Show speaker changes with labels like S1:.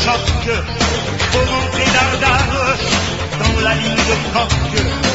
S1: choc, faut monter dardard dans la ligne de coque.